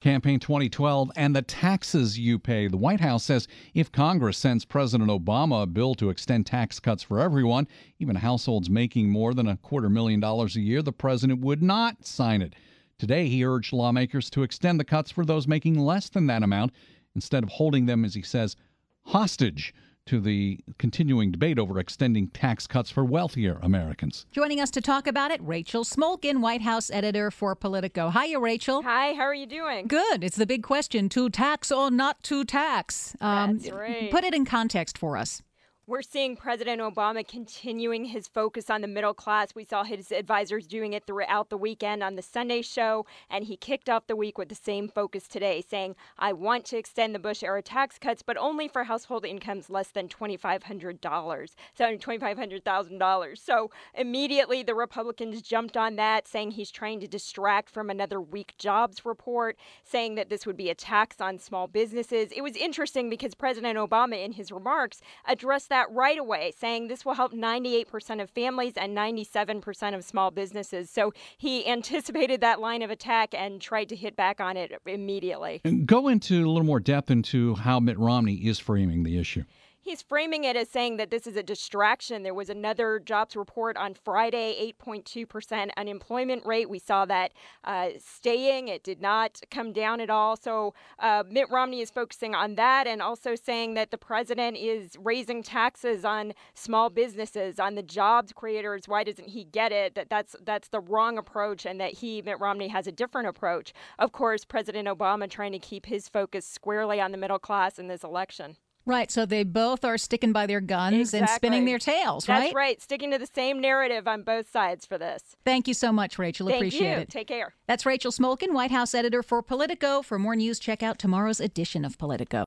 Campaign 2012 and the taxes you pay. The White House says if Congress sends President Obama a bill to extend tax cuts for everyone, even households making more than $250,000 a year, the president would not sign it. Today, he urged lawmakers to extend the cuts for those making less than that amount instead of holding them, as he says, hostage to the continuing debate over extending tax cuts for wealthier Americans. Joining us to talk about it, Rachel Smolkin, White House editor for Politico. Hiya, Rachel. Hi, how are you doing? Good. It's the big question, to tax or not to tax. That's right. Put it in context for us. We're seeing President Obama continuing his focus on the middle class. We saw his advisors doing it throughout the weekend on the Sunday show, and he kicked off the week with the same focus today, saying, I want to extend the Bush-era tax cuts, but only for household incomes less than $2,500. So immediately the Republicans jumped on that, saying he's trying to distract from another weak jobs report, saying that this would be a tax on small businesses. It was interesting because President Obama, in his remarks, addressed that right away, saying this will help 98% of families and 97% of small businesses. So he anticipated that line of attack and tried to hit back on it immediately. And go into a little more depth into how Mitt Romney is framing the issue. He's framing it as saying that this is a distraction. There was another jobs report on Friday, 8.2% unemployment rate. We saw that staying. It did not come down at all. So Mitt Romney is focusing on that and also saying that the president is raising taxes on small businesses, on the jobs creators. Why doesn't he get it? That's the wrong approach, and that Mitt Romney, has a different approach. Of course, President Obama trying to keep his focus squarely on the middle class in this election. Right, so they both are sticking by their guns Exactly. and spinning their tails, right? That's right, sticking to the same narrative on both sides for this. Thank you so much, Rachel. Appreciate Thank you. it. Take care. That's Rachel Smolkin, White House editor for Politico. For more news, check out tomorrow's edition of Politico.